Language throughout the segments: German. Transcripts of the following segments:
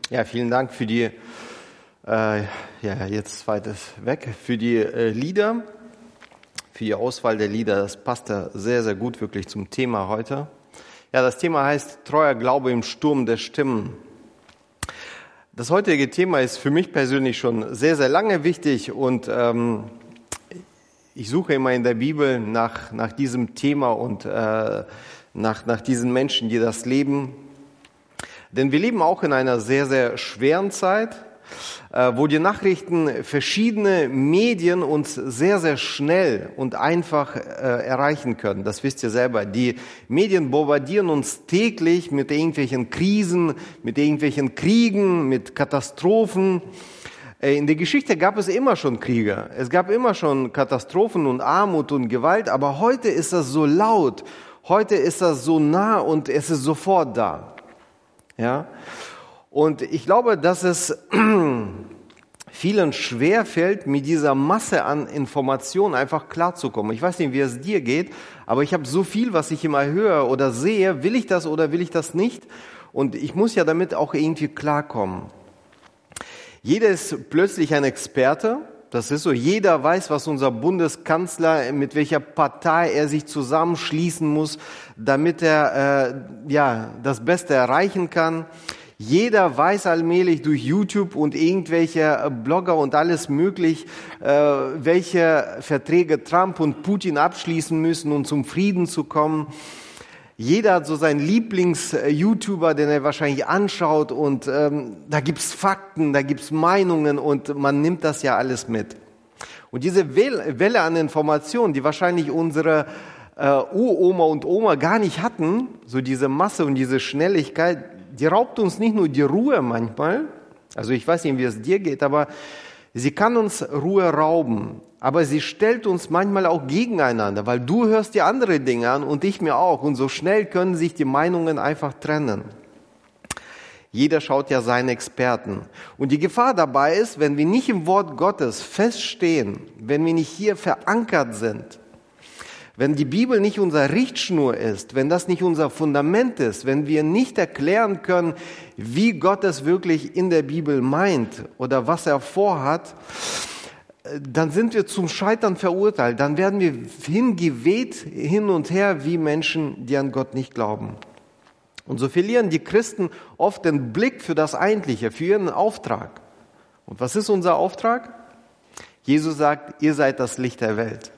Ja, vielen Dank für die, jetzt zweites weg, für die Lieder, für die Auswahl der Lieder. Das passt ja sehr, sehr gut wirklich zum Thema heute. Ja, das Thema heißt Treuer Glaube im Sturm der Stimmen. Das heutige Thema ist für mich persönlich schon sehr, sehr lange wichtig und ich suche immer in der Bibel nach diesem Thema und nach diesen Menschen, die das leben. Denn wir leben auch in einer sehr, sehr schweren Zeit, wo die Nachrichten verschiedene Medien uns sehr, sehr schnell und einfach erreichen können. Das wisst ihr selber. Die Medien bombardieren uns täglich mit irgendwelchen Krisen, mit irgendwelchen Kriegen, mit Katastrophen. In der Geschichte gab es immer schon Kriege. Es gab immer schon Katastrophen und Armut und Gewalt. Aber heute ist das so laut. Heute ist das so nah und es ist sofort da. Ja, und ich glaube, dass es vielen schwer fällt, mit dieser Masse an Informationen einfach klarzukommen. Ich weiß nicht, wie es dir geht, aber ich habe so viel, was ich immer höre oder sehe. Will ich das oder will ich das nicht? Und ich muss ja damit auch irgendwie klarkommen. Jeder ist plötzlich ein Experte. Das ist so, jeder weiß, was unser Bundeskanzler, mit welcher Partei er sich zusammenschließen muss, damit er das Beste erreichen kann. Jeder weiß allmählich durch YouTube und irgendwelche Blogger und alles möglich, welche Verträge Trump und Putin abschließen müssen, um zum Frieden zu kommen. Jeder hat so seinen Lieblings-YouTuber, den er wahrscheinlich anschaut und da gibt's Fakten, da gibt's Meinungen und man nimmt das ja alles mit. Und diese Welle an Informationen, die wahrscheinlich unsere Uroma und Oma gar nicht hatten, so diese Masse und diese Schnelligkeit, die raubt uns nicht nur die Ruhe manchmal, also ich weiß nicht, wie es dir geht, aber sie kann uns Ruhe rauben. Aber sie stellt uns manchmal auch gegeneinander, weil du hörst dir andere Dinge an und ich mir auch. Und so schnell können sich die Meinungen einfach trennen. Jeder schaut ja seinen Experten. Und die Gefahr dabei ist, wenn wir nicht im Wort Gottes feststehen, wenn wir nicht hier verankert sind, wenn die Bibel nicht unsere Richtschnur ist, wenn das nicht unser Fundament ist, wenn wir nicht erklären können, wie Gott es wirklich in der Bibel meint oder was er vorhat, dann sind wir zum Scheitern verurteilt. Dann werden wir hingeweht hin und her wie Menschen, die an Gott nicht glauben. Und so verlieren die Christen oft den Blick für das Eigentliche, für ihren Auftrag. Und was ist unser Auftrag? Jesus sagt, ihr seid das Licht der Welt.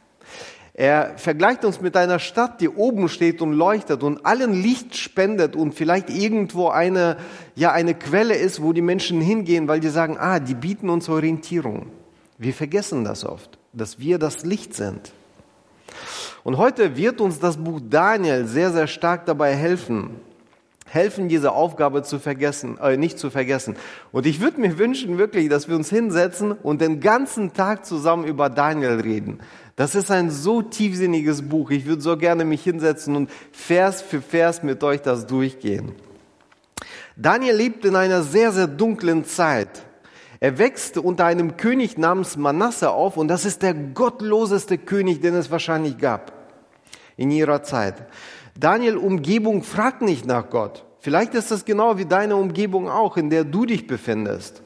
Er vergleicht uns mit einer Stadt, die oben steht und leuchtet und allen Licht spendet und vielleicht irgendwo eine Quelle ist, wo die Menschen hingehen, weil die sagen, die bieten uns Orientierung. Wir vergessen das oft, dass wir das Licht sind. Und heute wird uns das Buch Daniel sehr, sehr stark dabei helfen, diese Aufgabe nicht zu vergessen. Und ich würde mir wünschen wirklich, dass wir uns hinsetzen und den ganzen Tag zusammen über Daniel reden. Das ist ein so tiefsinniges Buch. Ich würde so gerne mich hinsetzen und Vers für Vers mit euch das durchgehen. Daniel lebt in einer sehr, sehr dunklen Zeit. Er wächst unter einem König namens Manasse auf und das ist der gottloseste König, den es wahrscheinlich gab in ihrer Zeit. Daniel' Umgebung fragt nicht nach Gott. Vielleicht ist das genau wie deine Umgebung auch, in der du dich befindest.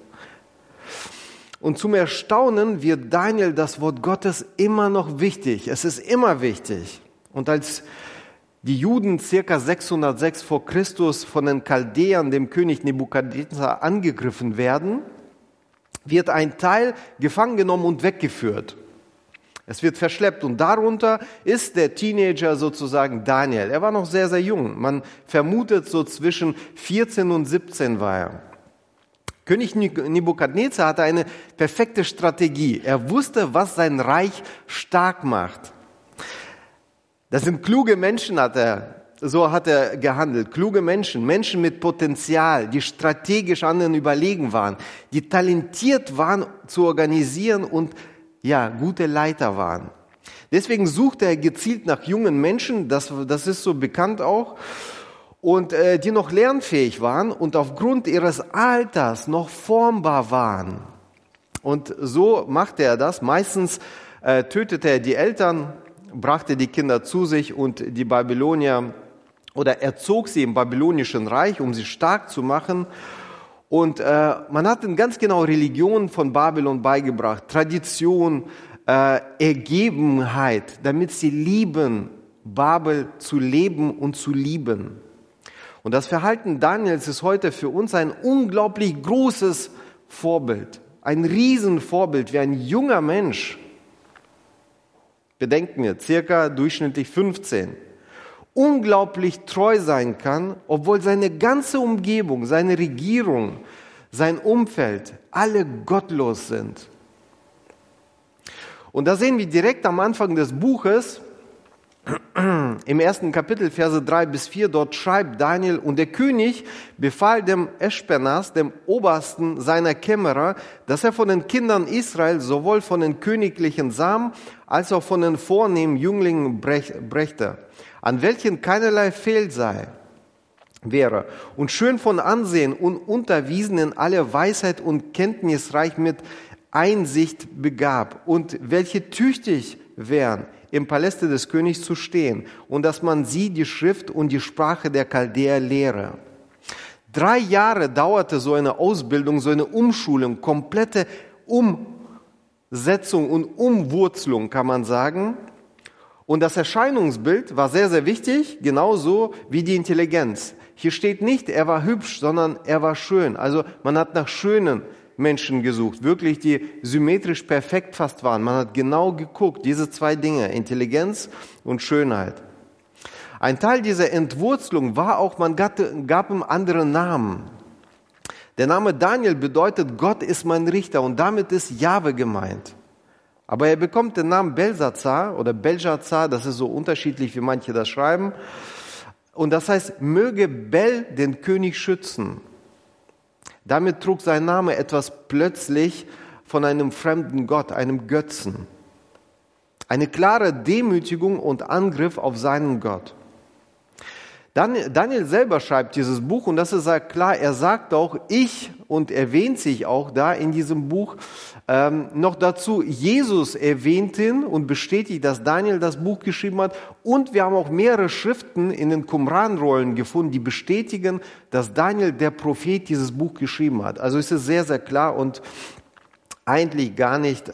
Und zum Erstaunen wird Daniel das Wort Gottes immer noch wichtig. Es ist immer wichtig. Und als die Juden circa 606 vor Christus von den Chaldäern, dem König Nebukadnezar, angegriffen werden, wird ein Teil gefangen genommen und weggeführt. Es wird verschleppt und darunter ist der Teenager sozusagen Daniel. Er war noch sehr, sehr jung. Man vermutet so zwischen 14 und 17 war er. König Nebukadnezar hatte eine perfekte Strategie. Er wusste, was sein Reich stark macht. Das sind kluge Menschen, so hat er gehandelt. Kluge Menschen mit Potenzial, die strategisch anderen überlegen waren, die talentiert waren zu organisieren und gute Leiter waren. Deswegen suchte er gezielt nach jungen Menschen, das ist so bekannt auch, und die noch lernfähig waren und aufgrund ihres Alters noch formbar waren. Und so machte er das. Meistens tötete er die Eltern, brachte die Kinder zu sich und die Babylonier, oder erzog sie im babylonischen Reich, um sie stark zu machen. Und man hat ihnen ganz genau Religion von Babylon beigebracht, Tradition, Ergebenheit, damit sie lieben, Babel zu leben und zu lieben. Und das Verhalten Daniels ist heute für uns ein unglaublich großes Vorbild, ein Riesenvorbild, wie ein junger Mensch, bedenken wir, circa durchschnittlich 15, unglaublich treu sein kann, obwohl seine ganze Umgebung, seine Regierung, sein Umfeld, alle gottlos sind. Und da sehen wir direkt am Anfang des Buches, im 1. Kapitel, Verse 3-4, dort schreibt Daniel, und der König befahl dem Eschpenas, dem Obersten seiner Kämmerer, dass er von den Kindern Israel sowohl von den königlichen Samen als auch von den vornehmen Jünglingen brächte, an welchen keinerlei Fehl wäre, und schön von Ansehen und unterwiesen in alle Weisheit und Kenntnis reich mit Einsicht begab, und welche tüchtig wären, im Paläste des Königs zu stehen, und dass man sie die Schrift und die Sprache der Chaldäer lehre. 3 Jahre dauerte so eine Ausbildung, so eine Umschulung, komplette Umsetzung und Umwurzelung, kann man sagen. Und das Erscheinungsbild war sehr, sehr wichtig, genauso wie die Intelligenz. Hier steht nicht, er war hübsch, sondern er war schön. Also man hat nach schönen Menschen gesucht, wirklich die symmetrisch perfekt fast waren. Man hat genau geguckt, diese 2 Dinge, Intelligenz und Schönheit. Ein Teil dieser Entwurzelung war auch, man gab ihm andere Namen. Der Name Daniel bedeutet, Gott ist mein Richter, und damit ist Jahwe gemeint. Aber er bekommt den Namen Belsatzar oder Belschazar, das ist so unterschiedlich, wie manche das schreiben. Und das heißt, möge Bel den König schützen. Damit trug sein Name etwas plötzlich von einem fremden Gott, einem Götzen. Eine klare Demütigung und Angriff auf seinen Gott. Daniel selber schreibt dieses Buch, und das ist ja klar, er sagt auch, und erwähnt sich auch da in diesem Buch, noch dazu, Jesus erwähnt ihn und bestätigt, dass Daniel das Buch geschrieben hat, und wir haben auch mehrere Schriften in den Qumran-Rollen gefunden, die bestätigen, dass Daniel, der Prophet, dieses Buch geschrieben hat. Also ist es sehr, sehr klar und eigentlich gar nicht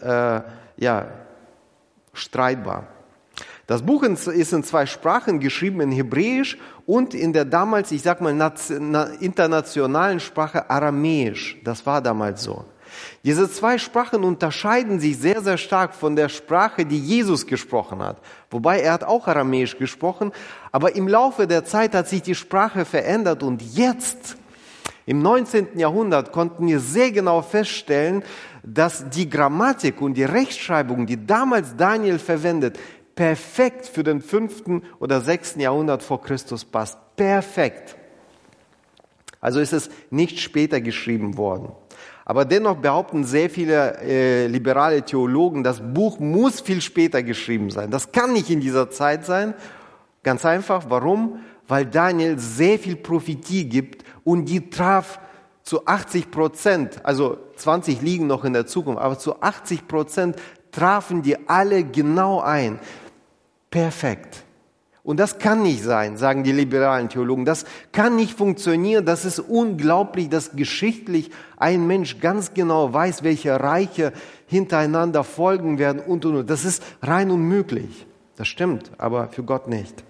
streitbar. Das Buch ist in 2 Sprachen geschrieben, in Hebräisch und in der damals, ich sag mal, internationalen Sprache Aramäisch. Das war damals so. Diese 2 Sprachen unterscheiden sich sehr, sehr stark von der Sprache, die Jesus gesprochen hat. Wobei er hat auch Aramäisch gesprochen, aber im Laufe der Zeit hat sich die Sprache verändert, und jetzt, im 19. Jahrhundert, konnten wir sehr genau feststellen, dass die Grammatik und die Rechtschreibung, die damals Daniel verwendet, perfekt für den 5. oder 6. Jahrhundert vor Christus passt. Perfekt. Also ist es nicht später geschrieben worden. Aber dennoch behaupten sehr viele liberale Theologen, das Buch muss viel später geschrieben sein. Das kann nicht in dieser Zeit sein. Ganz einfach. Warum? Weil Daniel sehr viel Prophetie gibt, und die traf zu 80%, also 20 liegen noch in der Zukunft, aber zu 80% trafen die alle genau ein. Perfekt. Und das kann nicht sein, sagen die liberalen Theologen. Das kann nicht funktionieren. Das ist unglaublich, dass geschichtlich ein Mensch ganz genau weiß, welche Reiche hintereinander folgen werden und. Das ist rein unmöglich. Das stimmt, aber für Gott nicht.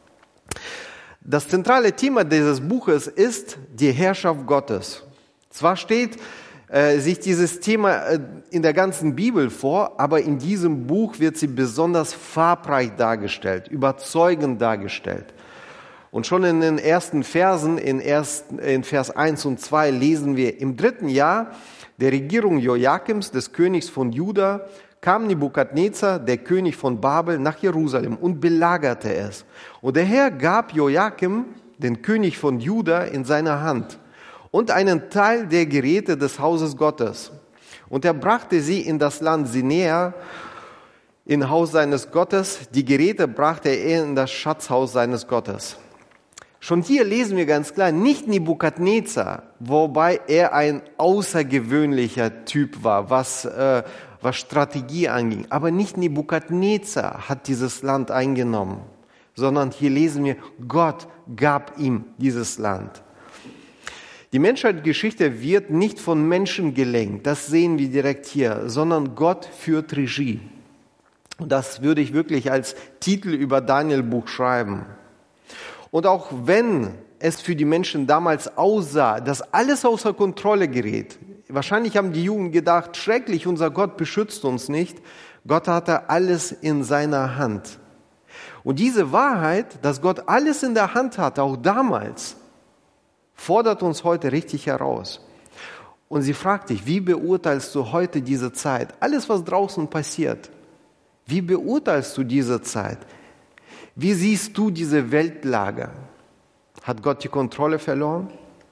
Das zentrale Thema dieses Buches ist die Herrschaft Gottes. Zwar steht sich dieses Thema in der ganzen Bibel vor, aber in diesem Buch wird sie besonders farbreich dargestellt, überzeugend dargestellt. Und schon in den ersten Versen, in Vers 1 und 2 lesen wir, im 3. Jahr der Regierung Joachims, des Königs von Juda, kam Nebukadnezar, der König von Babel, nach Jerusalem und belagerte es. Und der Herr gab Joachim, den König von Juda, in seine Hand und einen Teil der Geräte des Hauses Gottes. Und er brachte sie in das Land Sinea, in Haus seines Gottes. Die Geräte brachte er in das Schatzhaus seines Gottes. Schon hier lesen wir ganz klar, nicht Nebukadnezar, wobei er ein außergewöhnlicher Typ war, was Strategie anging. Aber nicht Nebukadnezar hat dieses Land eingenommen, sondern hier lesen wir, Gott gab ihm dieses Land. Die Menschheitsgeschichte wird nicht von Menschen gelenkt, das sehen wir direkt hier, sondern Gott führt Regie. Und das würde ich wirklich als Titel über Daniel-Buch schreiben. Und auch wenn es für die Menschen damals aussah, dass alles außer Kontrolle gerät, wahrscheinlich haben die Juden gedacht, schrecklich, unser Gott beschützt uns nicht. Gott hatte alles in seiner Hand. Und diese Wahrheit, dass Gott alles in der Hand hatte, auch damals, fordert uns heute richtig heraus. Und sie fragt dich, wie beurteilst du heute diese Zeit? Alles, was draußen passiert. Wie beurteilst du diese Zeit? Wie siehst du diese Weltlage? Hat Gott die Kontrolle verloren?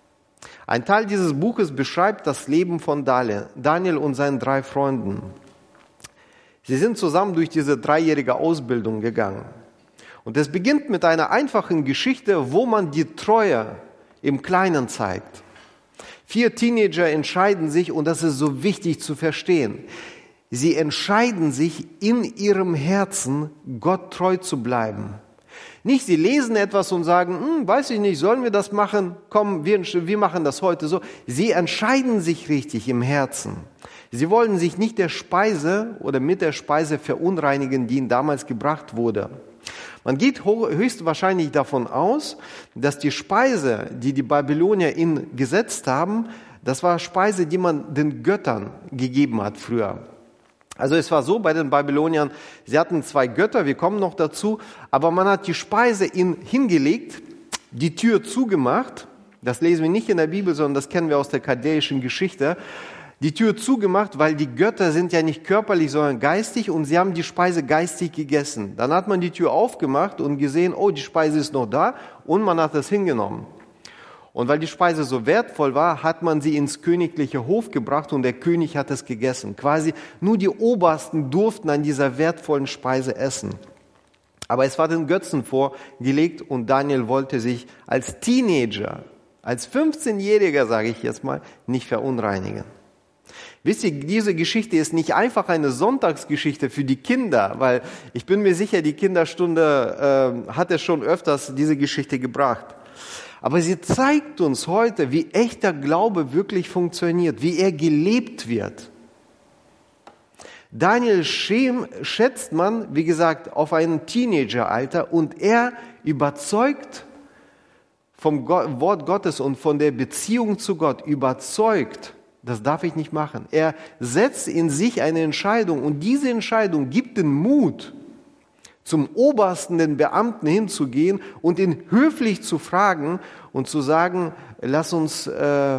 Ein Teil dieses Buches beschreibt das Leben von Daniel und seinen 3 Freunden. Sie sind zusammen durch diese 3-jährige Ausbildung gegangen. Und es beginnt mit einer einfachen Geschichte, wo man die Treue im Kleinen zeigt. 4 Teenager entscheiden sich, und das ist so wichtig zu verstehen, sie entscheiden sich in ihrem Herzen, Gott treu zu bleiben. Nicht, sie lesen etwas und sagen, weiß ich nicht, sollen wir das machen? Komm, wir machen das heute so. Sie entscheiden sich richtig im Herzen. Sie wollen sich nicht der Speise oder mit der Speise verunreinigen, die ihnen damals gebracht wurde. Man geht höchstwahrscheinlich davon aus, dass die Speise, die die Babylonier ihnen gesetzt haben, das war Speise, die man den Göttern gegeben hat früher. Also es war so bei den Babyloniern, sie hatten 2 Götter, wir kommen noch dazu, aber man hat die Speise ihnen hingelegt, die Tür zugemacht, das lesen wir nicht in der Bibel, sondern das kennen wir aus der chaldäischen Geschichte, die Tür zugemacht, weil die Götter sind ja nicht körperlich, sondern geistig und sie haben die Speise geistig gegessen. Dann hat man die Tür aufgemacht und gesehen, oh, die Speise ist noch da und man hat das hingenommen. Und weil die Speise so wertvoll war, hat man sie ins königliche Hof gebracht und der König hat es gegessen. Quasi nur die Obersten durften an dieser wertvollen Speise essen. Aber es war den Götzen vorgelegt und Daniel wollte sich als Teenager, als 15-Jähriger, sage ich jetzt mal, nicht verunreinigen. Wisst ihr, diese Geschichte ist nicht einfach eine Sonntagsgeschichte für die Kinder, weil ich bin mir sicher, die Kinderstunde hat es schon öfters diese Geschichte gebracht. Aber sie zeigt uns heute, wie echter Glaube wirklich funktioniert, wie er gelebt wird. Daniel schätzt man, wie gesagt, auf ein Teenageralter und er überzeugt vom Wort Gottes und von der Beziehung zu Gott, überzeugt, das darf ich nicht machen. Er setzt in sich eine Entscheidung und diese Entscheidung gibt den Mut, zum Obersten, den Beamten hinzugehen und ihn höflich zu fragen und zu sagen, lass uns,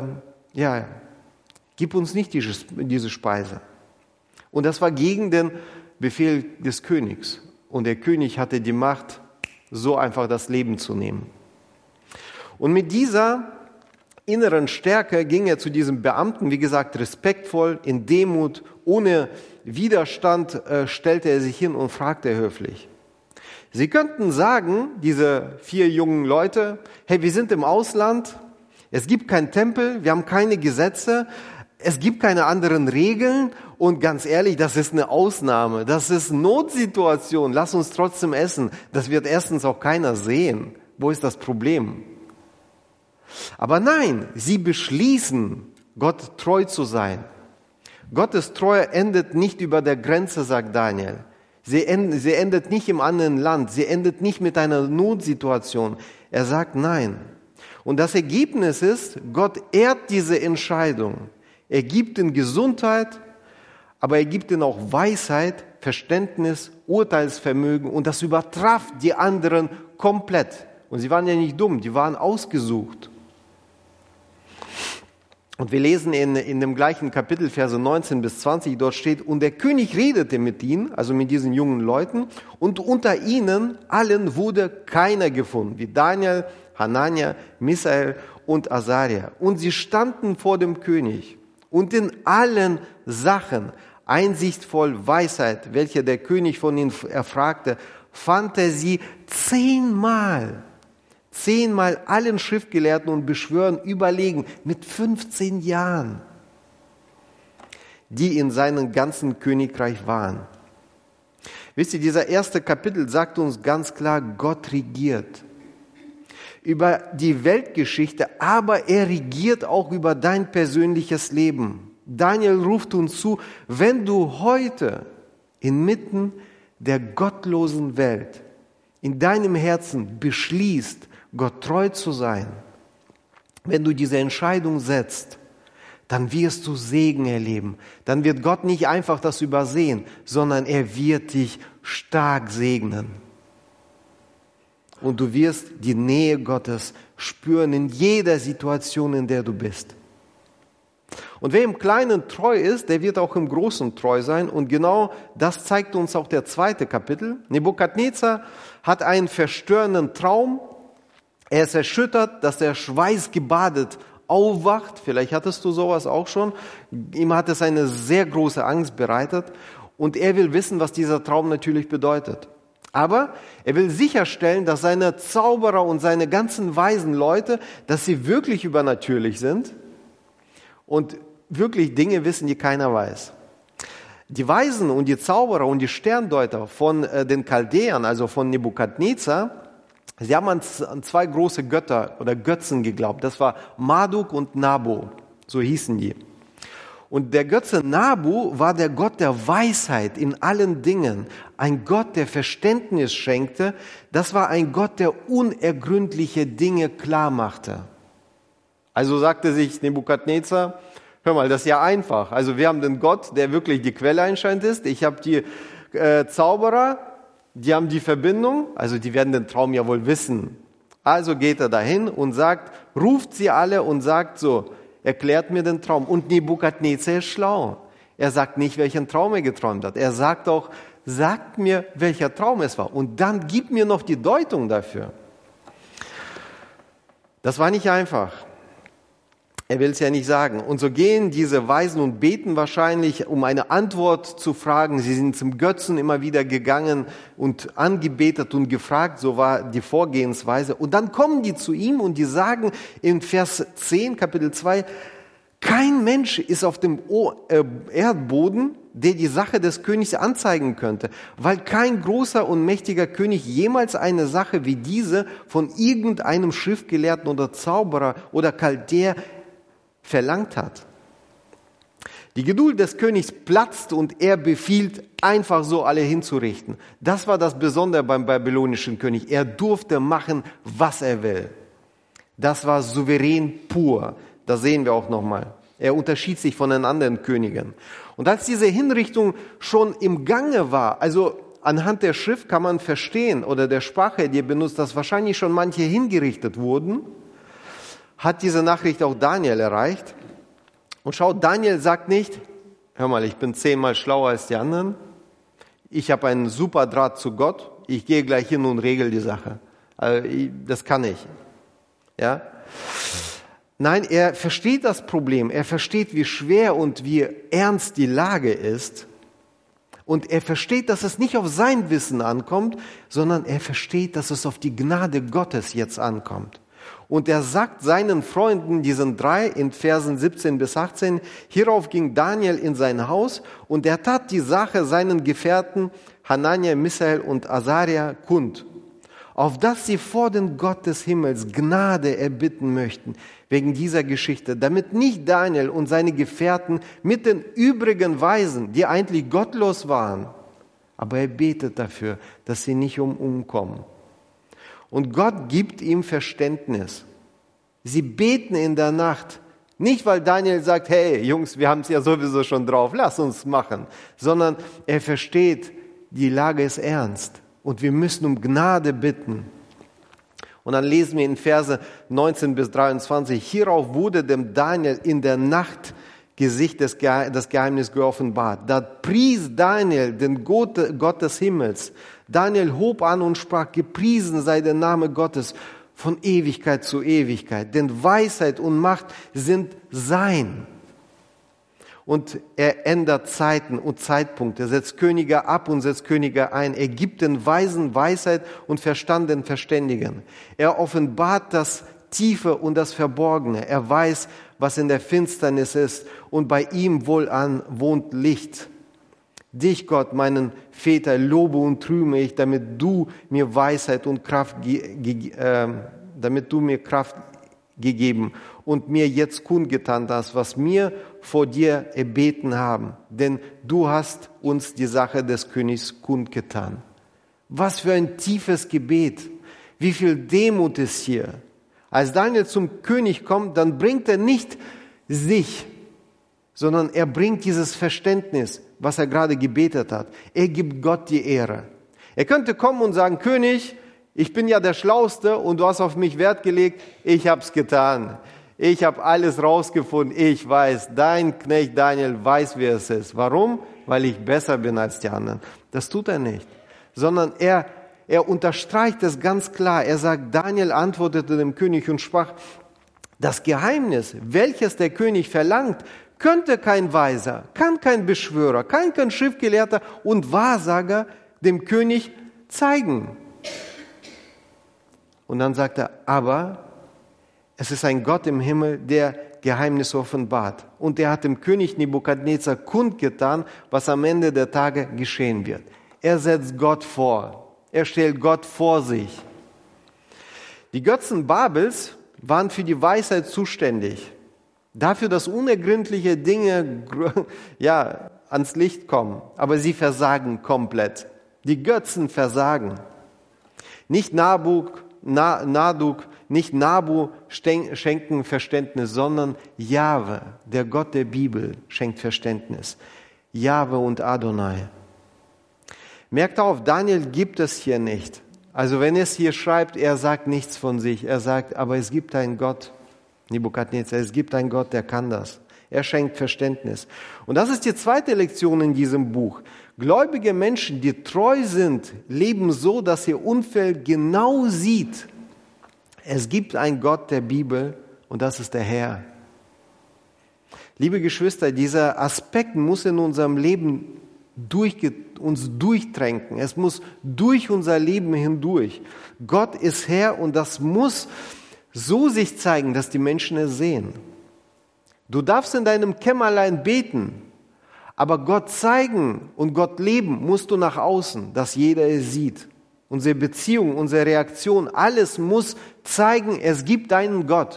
gib uns nicht diese Speise. Und das war gegen den Befehl des Königs. Und der König hatte die Macht, so einfach das Leben zu nehmen. Und mit dieser inneren Stärke ging er zu diesem Beamten, wie gesagt, respektvoll, in Demut, ohne Widerstand stellte er sich hin und fragte höflich. Sie könnten sagen, diese 4 jungen Leute, hey, wir sind im Ausland, es gibt keinen Tempel, wir haben keine Gesetze, es gibt keine anderen Regeln und ganz ehrlich, das ist eine Ausnahme, das ist Notsituation, lass uns trotzdem essen. Das wird erstens auch keiner sehen. Wo ist das Problem? Aber nein, sie beschließen, Gott treu zu sein. Gottes Treue endet nicht über der Grenze, sagt Daniel. Sie endet nicht im anderen Land. Sie endet nicht mit einer Notsituation. Er sagt nein. Und das Ergebnis ist, Gott ehrt diese Entscheidung. Er gibt ihnen Gesundheit, aber er gibt ihnen auch Weisheit, Verständnis, Urteilsvermögen und das übertraf die anderen komplett. Und sie waren ja nicht dumm, die waren ausgesucht. Und wir lesen in dem gleichen Kapitel, Verse 19 bis 20, dort steht, und der König redete mit ihnen, also mit diesen jungen Leuten, und unter ihnen allen wurde keiner gefunden, wie Daniel, Hanania, Misael und Asaria. Und sie standen vor dem König und in allen Sachen, einsichtsvoll Weisheit, welche der König von ihnen erfragte, fand er sie 10-mal allen Schriftgelehrten und Beschwörern überlegen, mit 15 Jahren, die in seinem ganzen Königreich waren. Wisst ihr, dieser erste Kapitel sagt uns ganz klar, Gott regiert. über die Weltgeschichte, aber er regiert auch über dein persönliches Leben. Daniel ruft uns zu, wenn du heute inmitten der gottlosen Welt in deinem Herzen beschließt, Gott treu zu sein, wenn du diese Entscheidung setzt, dann wirst du Segen erleben. Dann wird Gott nicht einfach das übersehen, sondern er wird dich stark segnen. Und du wirst die Nähe Gottes spüren in jeder Situation, in der du bist. Und wer im Kleinen treu ist, der wird auch im Großen treu sein. Und genau das zeigt uns auch der 2. Kapitel. Nebukadnezar hat einen verstörenden Traum. Er ist erschüttert, dass er schweißgebadet aufwacht. Vielleicht hattest du sowas auch schon. Ihm hat es eine sehr große Angst bereitet. Und er will wissen, was dieser Traum natürlich bedeutet. Aber er will sicherstellen, dass seine Zauberer und seine ganzen weisen Leute, dass sie wirklich übernatürlich sind und wirklich Dinge wissen, die keiner weiß. Die Weisen und die Zauberer und die Sterndeuter von den Chaldäern, also von Nebukadnezar, sie haben an 2 große Götter oder Götzen geglaubt. Das war Marduk und Nabu, so hießen die. Und der Götze Nabu war der Gott der Weisheit in allen Dingen. Ein Gott, der Verständnis schenkte. Das war ein Gott, der unergründliche Dinge klar machte. Also sagte sich Nebukadnezar, hör mal, das ist ja einfach. Also wir haben den Gott, der wirklich die Quelle anscheinend ist. Ich habe die Zauberer, die haben die Verbindung. Also die werden den Traum ja wohl wissen. Also geht er dahin und sagt, ruft sie alle und sagt so, erklärt mir den Traum. Und Nebukadnezar ist schlau. Er sagt nicht, welchen Traum er geträumt hat. Er sagt auch, sagt mir, welcher Traum es war. Und dann gib mir noch die Deutung dafür. Das war nicht einfach. Er will es ja nicht sagen. Und so gehen diese Weisen und beten wahrscheinlich, um eine Antwort zu fragen. Sie sind zum Götzen immer wieder gegangen und angebetet und gefragt. So war die Vorgehensweise. Und dann kommen die zu ihm und die sagen in Vers 10, Kapitel 2, kein Mensch ist auf dem Erdboden, der die Sache des Königs anzeigen könnte, weil kein großer und mächtiger König jemals eine Sache wie diese von irgendeinem Schriftgelehrten oder Zauberer oder Chaldäer verlangt hat. Die Geduld des Königs platzt und er befiehlt, einfach so alle hinzurichten. Das war das Besondere beim babylonischen König. Er durfte machen, was er will. Das war souverän pur. Das sehen wir auch nochmal. Er unterschied sich von den anderen Königen. Und als diese Hinrichtung schon im Gange war, also anhand der Schrift kann man verstehen oder der Sprache, die er benutzt, dass wahrscheinlich schon manche hingerichtet wurden, hat diese Nachricht auch Daniel erreicht. Und schaut, Daniel sagt nicht, hör mal, ich bin 10-mal schlauer als die anderen, ich habe einen super Draht zu Gott, ich gehe gleich hin und regel die Sache. Also, das kann ich. Ja? Nein, er versteht das Problem, er versteht, wie schwer und wie ernst die Lage ist. Und er versteht, dass es nicht auf sein Wissen ankommt, sondern er versteht, dass es auf die Gnade Gottes jetzt ankommt. Und er sagt seinen Freunden, diesen 3 in Versen 17 bis 18, hierauf ging Daniel in sein Haus und er tat die Sache seinen Gefährten Hanania, Misael und Asaria kund, auf dass sie vor den Gott des Himmels Gnade erbitten möchten wegen dieser Geschichte, damit nicht Daniel und seine Gefährten mit den übrigen Weisen, die eigentlich gottlos waren, aber er betet dafür, dass sie nicht umkommen. Und Gott gibt ihm Verständnis. Sie beten in der Nacht. Nicht, weil Daniel sagt, hey Jungs, wir haben es ja sowieso schon drauf, lass uns machen. Sondern er versteht, die Lage ist ernst. Und wir müssen um Gnade bitten. Und dann lesen wir in Verse 19 bis 23, hierauf wurde dem Daniel in der Nacht das Geheimnis geoffenbart. Da pries Daniel den Gott des Himmels. Daniel hob an und sprach, gepriesen sei der Name Gottes von Ewigkeit zu Ewigkeit. Denn Weisheit und Macht sind sein. Und er ändert Zeiten und Zeitpunkte, setzt Könige ab und setzt Könige ein. Er gibt den Weisen Weisheit und Verstand den Verständigen. Er offenbart das Tiefe und das Verborgene. Er weiß, was in der Finsternis ist, und bei ihm wohlan wohnt Licht. Dich, Gott, meinen Väter, lobe und rühme ich, damit du mir Weisheit und Kraft damit du mir Kraft gegeben und mir jetzt kundgetan hast, was wir vor dir erbeten haben. Denn du hast uns die Sache des Königs kundgetan. Was für ein tiefes Gebet. Wie viel Demut ist hier. Als Daniel zum König kommt, dann bringt er nicht sich, sondern er bringt dieses Verständnis, was er gerade gebetet hat. Er gibt Gott die Ehre. Er könnte kommen und sagen, König, ich bin ja der Schlauste und du hast auf mich Wert gelegt, ich hab's getan. Ich habe alles rausgefunden, ich weiß, dein Knecht Daniel weiß, wer es ist. Warum? Weil ich besser bin als die anderen. Das tut er nicht, sondern er unterstreicht es ganz klar. Er sagt, Daniel antwortete dem König und sprach, das Geheimnis, welches der König verlangt, könnte kein Weiser, kann kein Beschwörer, kein Schriftgelehrter und Wahrsager dem König zeigen. Und dann sagt er, aber es ist ein Gott im Himmel, der Geheimnisse offenbart. Und er hat dem König Nebukadnezar kundgetan, was am Ende der Tage geschehen wird. Er setzt Gott vor. Er stellt Gott vor sich. Die Götzen Babels waren für die Weisheit zuständig. Dafür, dass unergründliche Dinge ans Licht kommen. Aber sie versagen komplett. Die Götzen versagen. Nicht Nabu schenken Verständnis, sondern Jahwe, der Gott der Bibel, schenkt Verständnis. Jahwe und Adonai. Merkt auf, Daniel gibt es hier nicht. Also wenn es hier schreibt, er sagt nichts von sich. Er sagt, aber es gibt einen Gott, Nebukadnezar, es gibt einen Gott, der kann das. Er schenkt Verständnis. Und das ist die zweite Lektion in diesem Buch. Gläubige Menschen, die treu sind, leben so, dass ihr Umfeld genau sieht. Es gibt einen Gott der Bibel und das ist der Herr. Liebe Geschwister, dieser Aspekt muss in unserem Leben uns durchtränken. Es muss durch unser Leben hindurch. Gott ist Herr und das muss so sich zeigen, dass die Menschen es sehen. Du darfst in deinem Kämmerlein beten, aber Gott zeigen und Gott leben musst du nach außen, dass jeder es sieht. Unsere Beziehung, unsere Reaktion, alles muss zeigen, es gibt einen Gott.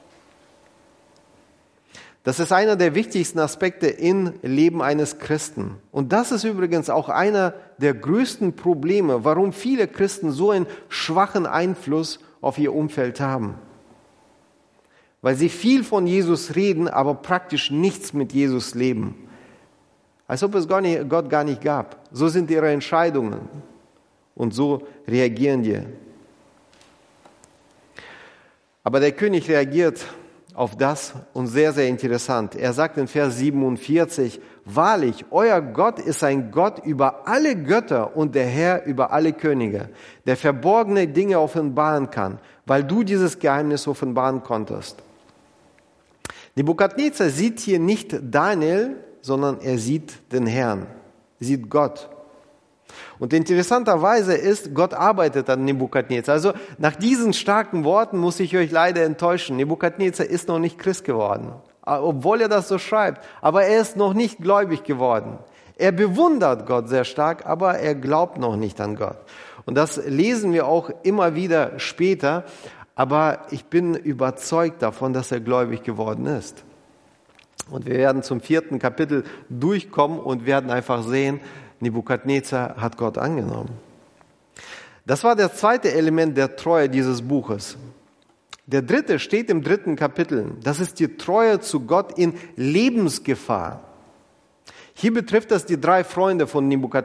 Das ist einer der wichtigsten Aspekte im Leben eines Christen. Und das ist übrigens auch einer der größten Probleme, warum viele Christen so einen schwachen Einfluss auf ihr Umfeld haben. Weil sie viel von Jesus reden, aber praktisch nichts mit Jesus leben. Als ob es Gott gar nicht gab. So sind ihre Entscheidungen. Und so reagieren die. Aber der König reagiert auf das und sehr, sehr interessant. Er sagt in Vers 47, wahrlich, euer Gott ist ein Gott über alle Götter und der Herr über alle Könige, der verborgene Dinge offenbaren kann, weil du dieses Geheimnis offenbaren konntest. Nebukadnezar sieht hier nicht Daniel, sondern er sieht den Herrn, sieht Gott. Und interessanterweise ist, Gott arbeitet an Nebukadnezar. Also nach diesen starken Worten muss ich euch leider enttäuschen. Nebukadnezar ist noch nicht Christ geworden, obwohl er das so schreibt. Aber er ist noch nicht gläubig geworden. Er bewundert Gott sehr stark, aber er glaubt noch nicht an Gott. Und das lesen wir auch immer wieder später. Aber ich bin überzeugt davon, dass er gläubig geworden ist. Und wir werden zum 4. Kapitel durchkommen und werden einfach sehen, Nebukadnezar hat Gott angenommen. Das war das zweite Element der Treue dieses Buches. Der dritte steht im 3. Kapitel. Das ist die Treue zu Gott in Lebensgefahr. Hier betrifft das die 3 Freunde von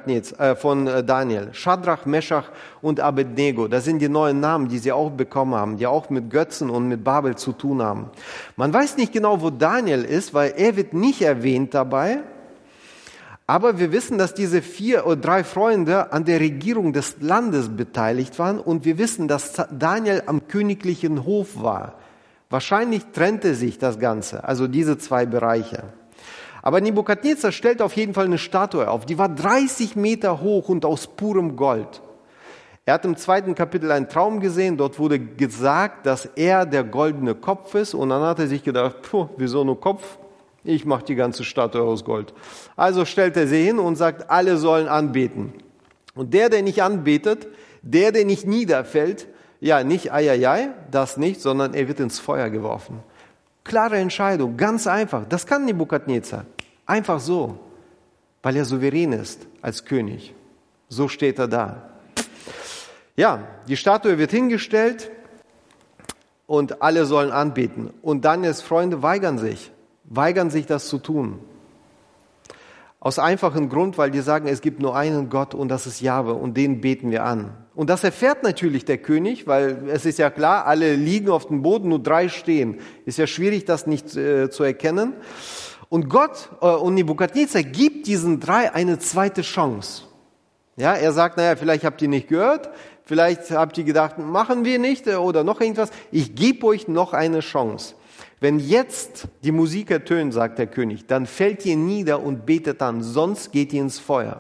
Daniel, Schadrach, Meschach und Abednego. Das sind die neuen Namen, die sie auch bekommen haben, die auch mit Götzen und mit Babel zu tun haben. Man weiß nicht genau, wo Daniel ist, weil er wird nicht erwähnt dabei. Aber wir wissen, dass diese 4 oder 3 Freunde an der Regierung des Landes beteiligt waren und wir wissen, dass Daniel am königlichen Hof war. Wahrscheinlich trennte sich das Ganze, also diese 2 Bereiche. Aber Nebukadnezar stellt auf jeden Fall eine Statue auf, die war 30 Meter hoch und aus purem Gold. Er hat im 2. Kapitel einen Traum gesehen, dort wurde gesagt, dass er der goldene Kopf ist und dann hat er sich gedacht, wieso nur Kopf? Ich mache die ganze Statue aus Gold. Also stellt er sie hin und sagt, alle sollen anbeten. Und der nicht anbetet, der nicht niederfällt, ja, nicht Eieiei, das nicht, sondern er wird ins Feuer geworfen. Klare Entscheidung, ganz einfach. Das kann Nebukadnezar. Einfach so, weil er souverän ist als König. So steht er da. Ja, die Statue wird hingestellt und alle sollen anbeten. Und Daniels Freunde weigern sich das zu tun. Aus einfachem Grund, weil die sagen, es gibt nur einen Gott und das ist Jahwe und den beten wir an. Und das erfährt natürlich der König, weil es ist ja klar, alle liegen auf dem Boden, nur 3 stehen. Ist ja schwierig, das nicht zu erkennen. Und Gott und Nebukadnezar gibt diesen 3 eine zweite Chance. Ja, er sagt, naja, vielleicht habt ihr nicht gehört, vielleicht habt ihr gedacht, machen wir nicht oder noch irgendwas. Ich gebe euch noch eine Chance. Wenn jetzt die Musik ertönt, sagt der König, dann fällt ihr nieder und betet an, sonst geht ihr ins Feuer.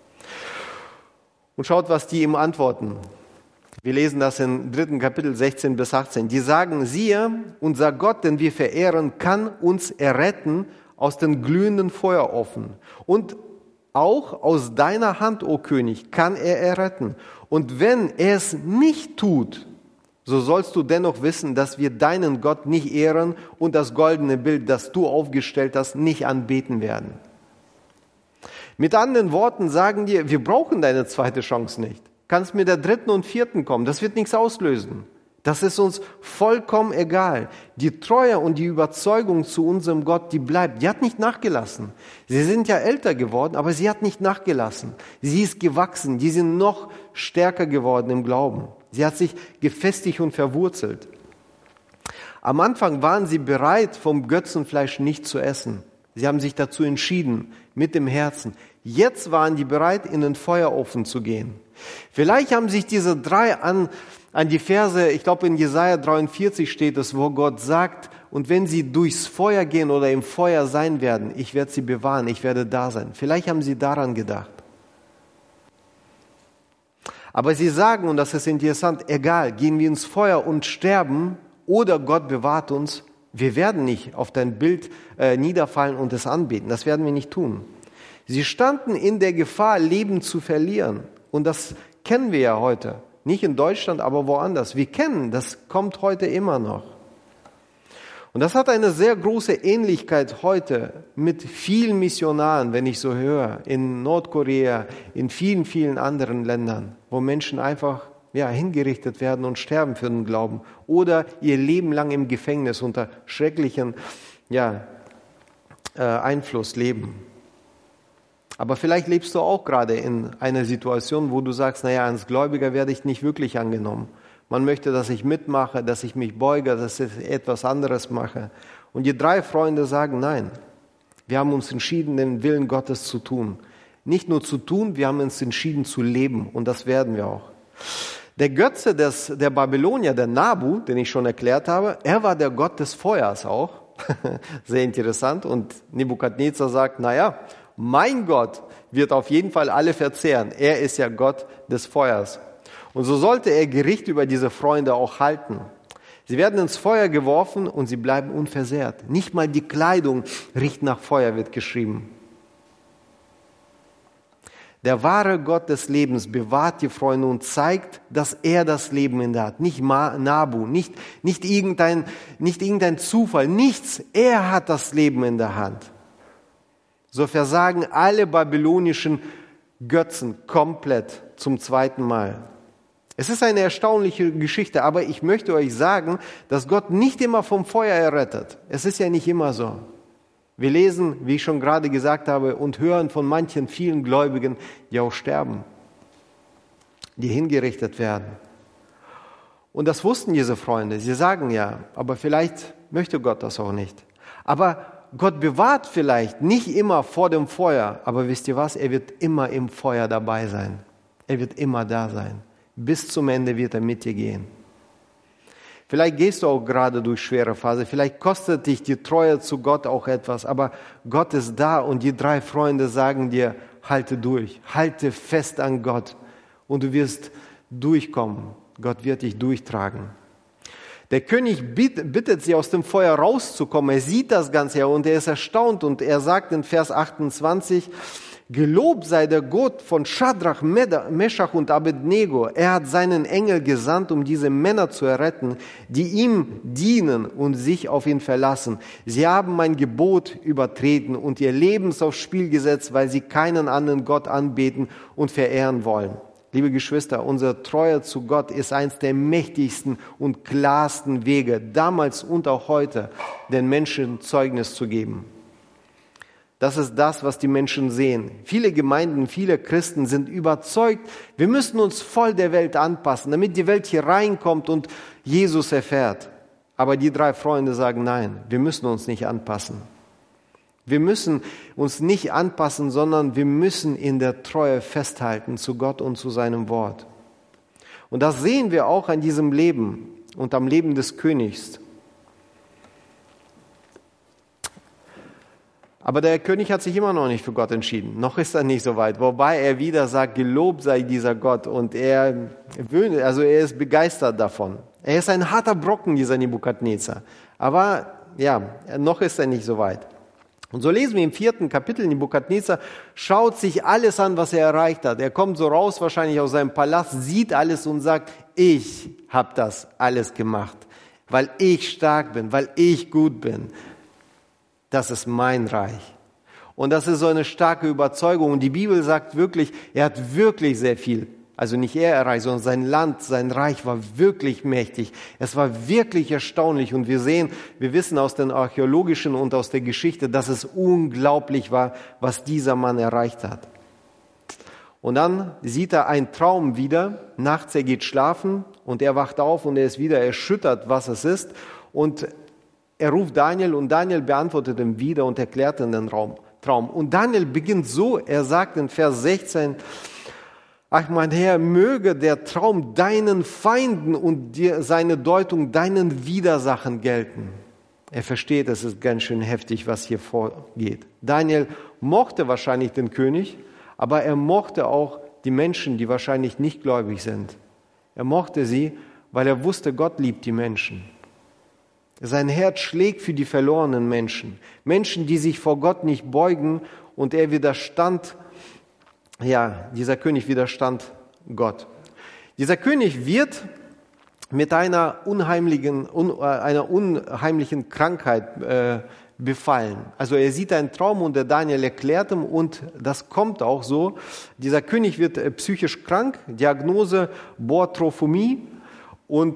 Und schaut, was die ihm antworten. Wir lesen das im 3. Kapitel 16 bis 18. Die sagen, siehe, unser Gott, den wir verehren, kann uns erretten aus dem glühenden Feuerofen. Und auch aus deiner Hand, o König, kann er erretten. Und wenn er es nicht tut, so sollst du dennoch wissen, dass wir deinen Gott nicht ehren und das goldene Bild, das du aufgestellt hast, nicht anbeten werden. Mit anderen Worten sagen die, wir brauchen deine zweite Chance nicht. Kannst mit der 3. und 4. kommen, das wird nichts auslösen. Das ist uns vollkommen egal. Die Treue und die Überzeugung zu unserem Gott, die bleibt. Die hat nicht nachgelassen. Sie sind ja älter geworden, aber sie hat nicht nachgelassen. Sie ist gewachsen, die sind noch stärker geworden im Glauben. Sie hat sich gefestigt und verwurzelt. Am Anfang waren sie bereit, vom Götzenfleisch nicht zu essen. Sie haben sich dazu entschieden, mit dem Herzen. Jetzt waren die bereit, in den Feuerofen zu gehen. Vielleicht haben sich diese 3 an die Verse, ich glaube in Jesaja 43 steht es, wo Gott sagt, und wenn sie durchs Feuer gehen oder im Feuer sein werden, ich werde sie bewahren, ich werde da sein. Vielleicht haben sie daran gedacht. Aber sie sagen, und das ist interessant, egal, gehen wir ins Feuer und sterben oder Gott bewahrt uns, wir werden nicht auf dein Bild niederfallen und es anbeten. Das werden wir nicht tun. Sie standen in der Gefahr, Leben zu verlieren. Und das kennen wir ja heute. Nicht in Deutschland, aber woanders. Wir kennen, das kommt heute immer noch. Und das hat eine sehr große Ähnlichkeit heute mit vielen Missionaren, wenn ich so höre, in Nordkorea, in vielen, vielen anderen Ländern, wo Menschen einfach hingerichtet werden und sterben für den Glauben oder ihr Leben lang im Gefängnis unter schrecklichen Einfluss leben. Aber vielleicht lebst du auch gerade in einer Situation, wo du sagst, naja, als Gläubiger werde ich nicht wirklich angenommen. Man möchte, dass ich mitmache, dass ich mich beuge, dass ich etwas anderes mache. Und die 3 Freunde sagen, nein, wir haben uns entschieden, den Willen Gottes zu tun. Nicht nur zu tun, wir haben uns entschieden zu leben und das werden wir auch. Der Götze der Babylonier, der Nabu, den ich schon erklärt habe, er war der Gott des Feuers auch. Sehr interessant. Und Nebukadnezar sagt, naja, mein Gott wird auf jeden Fall alle verzehren. Er ist ja Gott des Feuers. Und so sollte er Gericht über diese Freunde auch halten. Sie werden ins Feuer geworfen und sie bleiben unversehrt. Nicht mal die Kleidung riecht nach Feuer, wird geschrieben. Der wahre Gott des Lebens bewahrt die Freunde und zeigt, dass er das Leben in der hat. Nicht Nabu, nicht irgendein Zufall, nichts. Er hat das Leben in der Hand. So versagen alle babylonischen Götzen komplett zum 2. Mal. Es ist eine erstaunliche Geschichte, aber ich möchte euch sagen, dass Gott nicht immer vom Feuer errettet. Es ist ja nicht immer so. Wir lesen, wie ich schon gerade gesagt habe, und hören von manchen vielen Gläubigen, die auch sterben, die hingerichtet werden. Und das wussten diese Freunde. Sie sagen ja, aber vielleicht möchte Gott das auch nicht. Aber Gott bewahrt vielleicht nicht immer vor dem Feuer, aber wisst ihr was? Er wird immer im Feuer dabei sein. Er wird immer da sein. Bis zum Ende wird er mit dir gehen. Vielleicht gehst du auch gerade durch schwere Phase, vielleicht kostet dich die Treue zu Gott auch etwas, aber Gott ist da und die 3 Freunde sagen dir, halte durch, halte fest an Gott und du wirst durchkommen. Gott wird dich durchtragen. Der König bittet sie, aus dem Feuer rauszukommen. Er sieht das Ganze ja und er ist erstaunt und er sagt in Vers 28, Gelobt sei der Gott von Schadrach, Meschach und Abednego. Er hat seinen Engel gesandt, um diese Männer zu erretten, die ihm dienen und sich auf ihn verlassen. Sie haben mein Gebot übertreten und ihr Leben aufs Spiel gesetzt, weil sie keinen anderen Gott anbeten und verehren wollen. Liebe Geschwister, unsere Treue zu Gott ist eines der mächtigsten und klarsten Wege, damals und auch heute, den Menschen Zeugnis zu geben. Das ist das, was die Menschen sehen. Viele Gemeinden, viele Christen sind überzeugt, wir müssen uns voll der Welt anpassen, damit die Welt hier reinkommt und Jesus erfährt. Aber die 3 Freunde sagen, nein, wir müssen uns nicht anpassen. Wir müssen uns nicht anpassen, sondern wir müssen in der Treue festhalten zu Gott und zu seinem Wort. Und das sehen wir auch an diesem Leben und am Leben des Königs. Aber der König hat sich immer noch nicht für Gott entschieden. Noch ist er nicht so weit. Wobei er wieder sagt, gelobt sei dieser Gott. Und er ist begeistert davon. Er ist ein harter Brocken, dieser Nebukadnezar. Aber ja, noch ist er nicht so weit. Und so lesen wir im 4. Kapitel, Nebukadnezar schaut sich alles an, was er erreicht hat. Er kommt so raus wahrscheinlich aus seinem Palast, sieht alles und sagt, ich habe das alles gemacht, weil ich stark bin, weil ich gut bin. Das ist mein Reich. Und das ist so eine starke Überzeugung. Und die Bibel sagt wirklich, er hat wirklich sehr viel. Also nicht er erreicht, sondern sein Land, sein Reich war wirklich mächtig. Es war wirklich erstaunlich. Und wir wissen aus den archäologischen und aus der Geschichte, dass es unglaublich war, was dieser Mann erreicht hat. Und dann sieht er einen Traum wieder. Nachts, er geht schlafen und er wacht auf und er ist wieder erschüttert, was es ist. Und er ruft Daniel und Daniel beantwortet ihm wieder und erklärt ihm den Traum. Und Daniel beginnt so, er sagt in Vers 16, ach mein Herr, möge der Traum deinen Feinden und seine Deutung deinen Widersachen gelten. Er versteht, es ist ganz schön heftig, was hier vorgeht. Daniel mochte wahrscheinlich den König, aber er mochte auch die Menschen, die wahrscheinlich nicht gläubig sind. Er mochte sie, weil er wusste, Gott liebt die Menschen. Sein Herz schlägt für die verlorenen Menschen. Menschen, die sich vor Gott nicht beugen und dieser König widerstand Gott. Dieser König wird mit einer unheimlichen Krankheit befallen. Also er sieht einen Traum und der Daniel erklärt ihm und das kommt auch so. Dieser König wird psychisch krank, Diagnose Boatrophomie und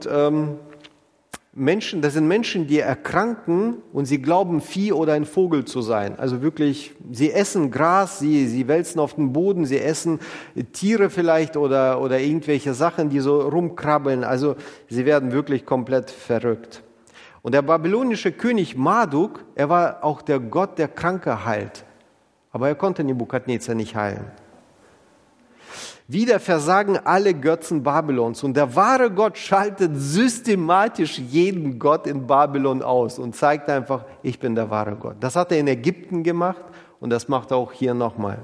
das sind Menschen, die erkranken und sie glauben, Vieh oder ein Vogel zu sein. Also wirklich, sie essen Gras, sie wälzen auf den Boden, sie essen Tiere vielleicht oder irgendwelche Sachen, die so rumkrabbeln. Also sie werden wirklich komplett verrückt. Und der babylonische König Marduk, er war auch der Gott, der Kranke heilt. Aber er konnte Nebukadnezar nicht heilen. Wieder versagen alle Götzen Babylons und der wahre Gott schaltet systematisch jeden Gott in Babylon aus und zeigt einfach, ich bin der wahre Gott. Das hat er in Ägypten gemacht und das macht er auch hier nochmal.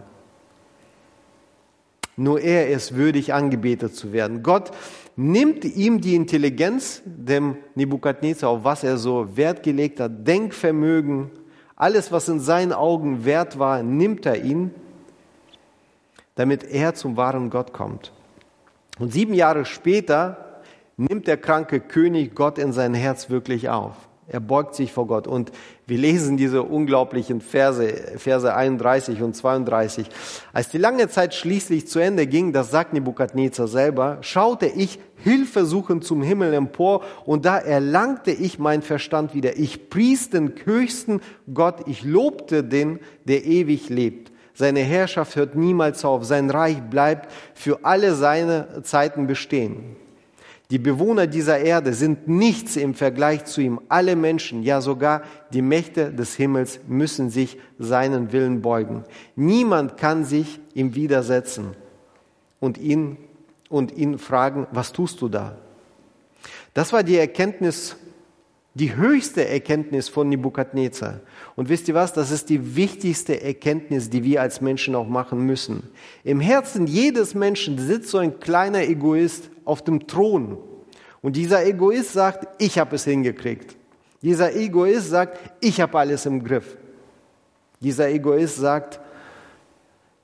Nur er ist würdig, angebetet zu werden. Gott nimmt ihm die Intelligenz, dem Nebukadnezar, auf was er so Wert gelegt hat, Denkvermögen, alles, was in seinen Augen wert war, nimmt er ihn, damit er zum wahren Gott kommt. Und 7 Jahre später nimmt der kranke König Gott in sein Herz wirklich auf. Er beugt sich vor Gott. Und wir lesen diese unglaublichen Verse 31 und 32. Als die lange Zeit schließlich zu Ende ging, das sagt Nebukadnezar selber, schaute ich hilfesuchend zum Himmel empor und da erlangte ich meinen Verstand wieder. Ich pries den höchsten Gott, ich lobte den, der ewig lebt. Seine Herrschaft hört niemals auf, sein Reich bleibt für alle seine Zeiten bestehen. Die Bewohner dieser Erde sind nichts im Vergleich zu ihm. Alle Menschen, ja sogar die Mächte des Himmels müssen sich seinen Willen beugen. Niemand kann sich ihm widersetzen und ihn fragen, was tust du da? Das war die Erkenntnis, die höchste Erkenntnis von Nebukadnezar. Und wisst ihr was? Das ist die wichtigste Erkenntnis, die wir als Menschen auch machen müssen. Im Herzen jedes Menschen sitzt so ein kleiner Egoist auf dem Thron. Und dieser Egoist sagt, ich habe es hingekriegt. Dieser Egoist sagt, ich habe alles im Griff. Dieser Egoist sagt,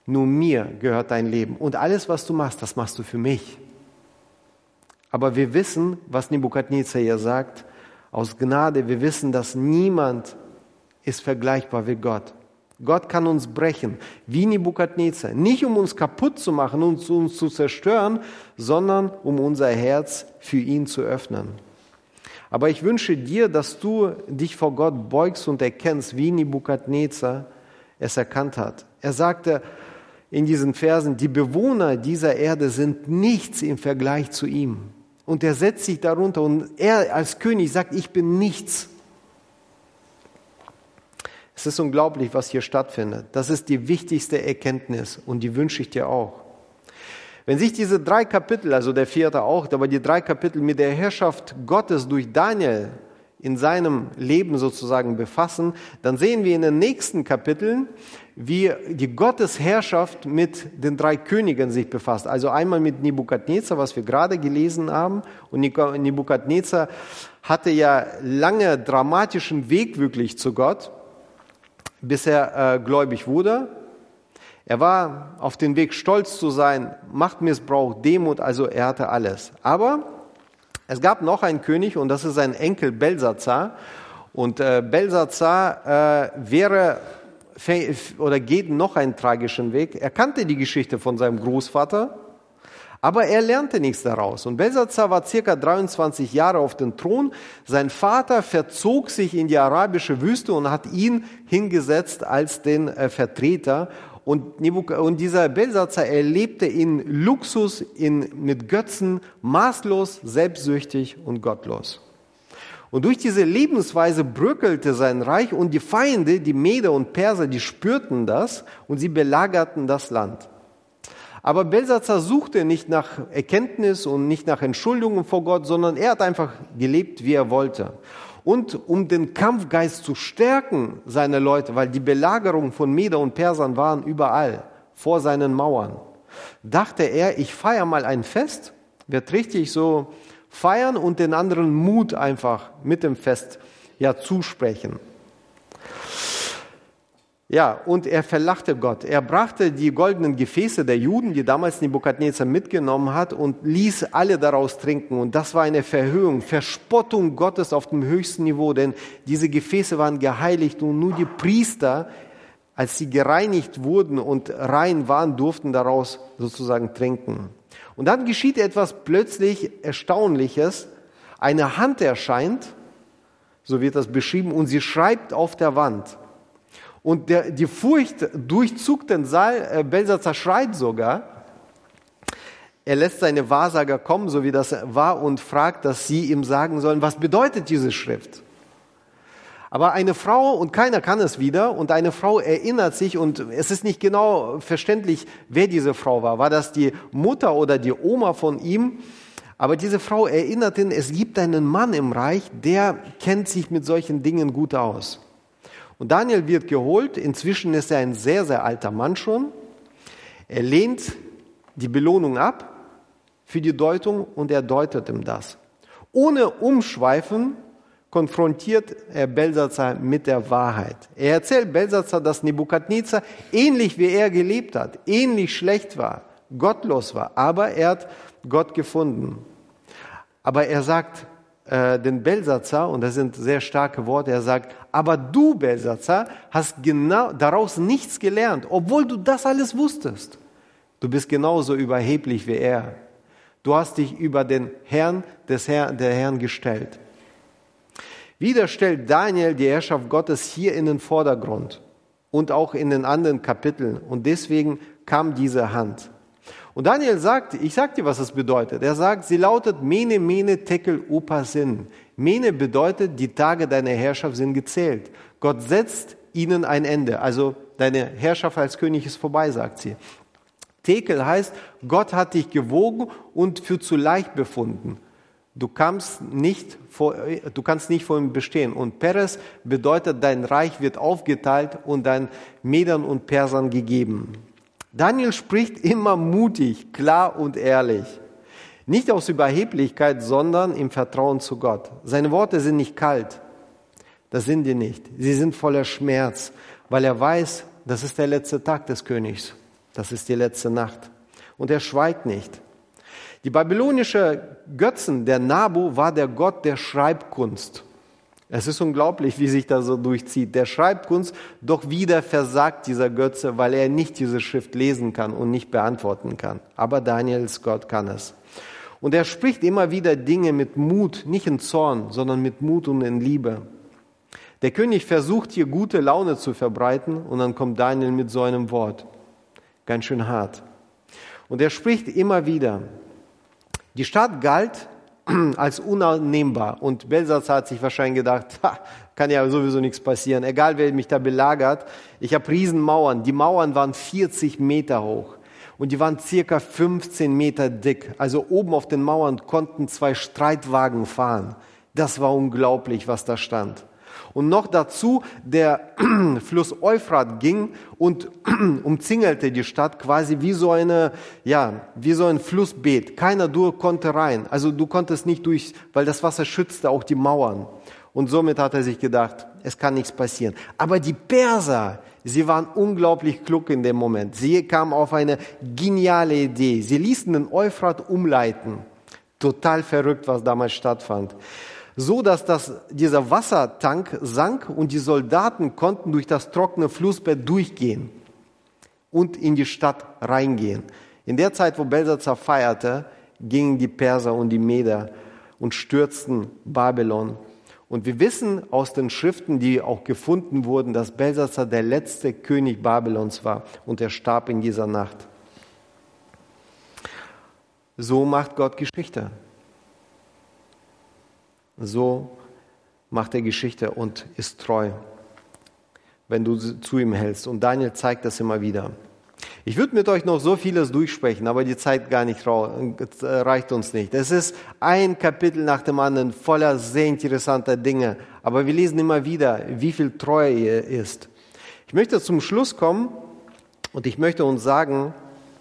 nur mir gehört dein Leben. Und alles, was du machst, das machst du für mich. Aber wir wissen, was Nebukadnezar hier sagt, aus Gnade, wir wissen, dass niemand ist vergleichbar wie Gott. Gott kann uns brechen, wie Nebukadnezar. Nicht um uns kaputt zu machen und uns zu zerstören, sondern um unser Herz für ihn zu öffnen. Aber ich wünsche dir, dass du dich vor Gott beugst und erkennst, wie Nebukadnezar es erkannt hat. Er sagte in diesen Versen, die Bewohner dieser Erde sind nichts im Vergleich zu ihm. Und er setzt sich darunter und er als König sagt, ich bin nichts. Es ist unglaublich, was hier stattfindet. Das ist die wichtigste Erkenntnis und die wünsche ich dir auch. Wenn sich diese 3 Kapitel, also der 4. auch, aber die 3 Kapitel mit der Herrschaft Gottes durch Daniel in seinem Leben sozusagen befassen, dann sehen wir in den nächsten Kapiteln, wie die Gottesherrschaft mit den 3 Königen sich befasst. Also einmal mit Nebukadnezar, was wir gerade gelesen haben. Und Nebukadnezar hatte ja lange dramatischen Weg wirklich zu Gott, bis er gläubig wurde. Er war auf dem Weg, stolz zu sein, Machtmissbrauch, Demut, also er hatte alles. Aber es gab noch einen König und das ist sein Enkel Belsazar. Und Belsazar geht noch einen tragischen Weg. Er kannte die Geschichte von seinem Großvater, aber er lernte nichts daraus. Und Belsazar war circa 23 Jahre auf dem Thron. Sein Vater verzog sich in die arabische Wüste und hat ihn hingesetzt als den Vertreter. Und dieser Belsazar erlebte in Luxus, mit Götzen, maßlos, selbstsüchtig und gottlos. Und durch diese Lebensweise bröckelte sein Reich und die Feinde, die Meder und Perser, die spürten das und sie belagerten das Land. Aber Belsazar suchte nicht nach Erkenntnis und nicht nach Entschuldigung vor Gott, sondern er hat einfach gelebt, wie er wollte. Und um den Kampfgeist zu stärken, seine Leute, weil die Belagerung von Meder und Persern waren überall, vor seinen Mauern, dachte er, ich feiere mal ein Fest, wird richtig so feiern und den anderen Mut einfach mit dem Fest zusprechen. Ja, und er verlachte Gott. Er brachte die goldenen Gefäße der Juden, die damals Nebukadnezar mitgenommen hat, und ließ alle daraus trinken. Und das war eine Verhöhung, Verspottung Gottes auf dem höchsten Niveau, denn diese Gefäße waren geheiligt und nur die Priester, als sie gereinigt wurden und rein waren, durften daraus sozusagen trinken. Und dann geschieht etwas plötzlich Erstaunliches. Eine Hand erscheint, so wird das beschrieben, und sie schreibt auf der Wand. Und die Furcht durchzuckt den Saal, Belsazar schreit sogar. Er lässt seine Wahrsager kommen, so wie das war, und fragt, dass sie ihm sagen sollen, was bedeutet diese Schrift? Aber eine Frau, und keiner kann es wieder, und eine Frau erinnert sich, und es ist nicht genau verständlich, wer diese Frau war. War das die Mutter oder die Oma von ihm? Aber diese Frau erinnert ihn, es gibt einen Mann im Reich, der kennt sich mit solchen Dingen gut aus. Und Daniel wird geholt, inzwischen ist er ein sehr, sehr alter Mann schon. Er lehnt die Belohnung ab für die Deutung und er deutet ihm das. Ohne Umschweifen konfrontiert er Belsazar mit der Wahrheit. Er erzählt Belsazar, dass Nebukadnezar ähnlich wie er gelebt hat, ähnlich schlecht war, gottlos war, aber er hat Gott gefunden. Aber er sagt den Belsazar, und das sind sehr starke Worte, er sagt, aber du, Belsazar, hast genau daraus nichts gelernt, obwohl du das alles wusstest. Du bist genauso überheblich wie er. Du hast dich über den Herrn der Herren gestellt. Wieder stellt Daniel die Herrschaft Gottes hier in den Vordergrund und auch in den anderen Kapiteln. Und deswegen kam diese Hand. Und Daniel sagt, ich sag dir, was es bedeutet. Er sagt, sie lautet Mene, Mene, Tekel, Upasin. Mene bedeutet, die Tage deiner Herrschaft sind gezählt. Gott setzt ihnen ein Ende. Also deine Herrschaft als König ist vorbei, sagt sie. Tekel heißt, Gott hat dich gewogen und für zu leicht befunden. Du kannst nicht vor ihm bestehen. Und Peres bedeutet, dein Reich wird aufgeteilt und dein Medern und Persern gegeben. Daniel spricht immer mutig, klar und ehrlich. Nicht aus Überheblichkeit, sondern im Vertrauen zu Gott. Seine Worte sind nicht kalt. Das sind die nicht. Sie sind voller Schmerz, weil er weiß, das ist der letzte Tag des Königs. Das ist die letzte Nacht. Und er schweigt nicht. Die babylonische Götzen, der Nabu, war der Gott der Schreibkunst. Es ist unglaublich, wie sich das so durchzieht. Der Schreibkunst, doch wieder versagt dieser Götze, weil er nicht diese Schrift lesen kann und nicht beantworten kann. Aber Daniels Gott kann es. Und er spricht immer wieder Dinge mit Mut, nicht in Zorn, sondern mit Mut und in Liebe. Der König versucht hier gute Laune zu verbreiten und dann kommt Daniel mit so einem Wort. Ganz schön hart. Und er spricht immer wieder. Die Stadt galt als unannehmbar. Und Belsatzar hat sich wahrscheinlich gedacht, kann ja sowieso nichts passieren, egal wer mich da belagert. Ich habe Riesenmauern. Die Mauern waren 40 Meter hoch und die waren circa 15 Meter dick. Also oben auf den Mauern konnten 2 Streitwagen fahren. Das war unglaublich, was da stand. Und noch dazu, der Fluss Euphrat ging und umzingelte die Stadt quasi wie so ein Flussbeet. Keiner konnte rein. Also du konntest nicht durch, weil das Wasser schützte auch die Mauern. Und somit hat er sich gedacht, es kann nichts passieren. Aber die Perser, sie waren unglaublich klug in dem Moment. Sie kamen auf eine geniale Idee. Sie ließen den Euphrat umleiten. Total verrückt, was damals stattfand. So, dass dieser Wassertank sank und die Soldaten konnten durch das trockene Flussbett durchgehen und in die Stadt reingehen. In der Zeit, wo Belsatzar feierte, gingen die Perser und die Meder und stürzten Babylon. Und wir wissen aus den Schriften, die auch gefunden wurden, dass Belsatzar der letzte König Babylons war und er starb in dieser Nacht. So macht Gott Geschichte. So macht er Geschichte und ist treu, wenn du zu ihm hältst. Und Daniel zeigt das immer wieder. Ich würde mit euch noch so vieles durchsprechen, aber die Zeit reicht uns nicht. Es ist ein Kapitel nach dem anderen voller sehr interessanter Dinge. Aber wir lesen immer wieder, wie viel Treue er ist. Ich möchte zum Schluss kommen und ich möchte uns sagen,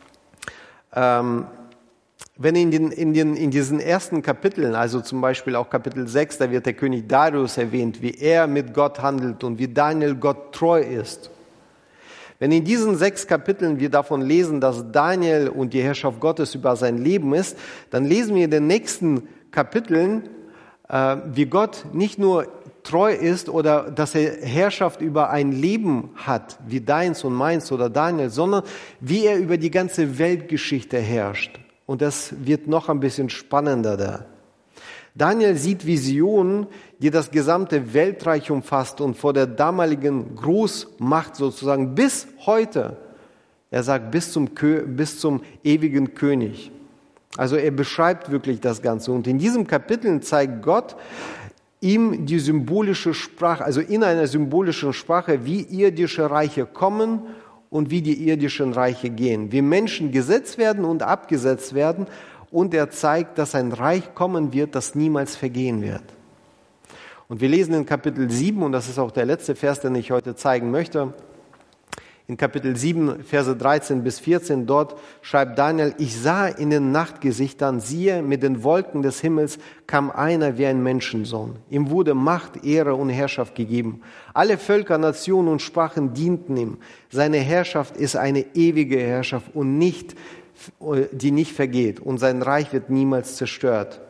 wenn in diesen ersten Kapiteln, also zum Beispiel auch Kapitel 6, da wird der König Darius erwähnt, wie er mit Gott handelt und wie Daniel Gott treu ist. Wenn in diesen 6 Kapiteln wir davon lesen, dass Daniel und die Herrschaft Gottes über sein Leben ist, dann lesen wir in den nächsten Kapiteln, wie Gott nicht nur treu ist oder dass er Herrschaft über ein Leben hat, wie deins und meins oder Daniel, sondern wie er über die ganze Weltgeschichte herrscht. Und das wird noch ein bisschen spannender da. Daniel sieht Visionen, die das gesamte Weltreich umfasst und vor der damaligen Großmacht sozusagen bis heute, er sagt bis zum ewigen König. Also er beschreibt wirklich das Ganze. Und in diesem Kapitel zeigt Gott ihm die symbolische Sprache, also in einer symbolischen Sprache, wie irdische Reiche kommen und wie die irdischen Reiche gehen, wie Menschen gesetzt werden und abgesetzt werden. Und er zeigt, dass ein Reich kommen wird, das niemals vergehen wird. Und wir lesen in Kapitel 7, und das ist auch der letzte Vers, den ich heute zeigen möchte, in Kapitel 7, Verse 13 bis 14, dort schreibt Daniel, ich sah in den Nachtgesichtern, siehe, mit den Wolken des Himmels kam einer wie ein Menschensohn. Ihm wurde Macht, Ehre und Herrschaft gegeben. Alle Völker, Nationen und Sprachen dienten ihm. Seine Herrschaft ist eine ewige Herrschaft und die nicht vergeht. Und sein Reich wird niemals zerstört.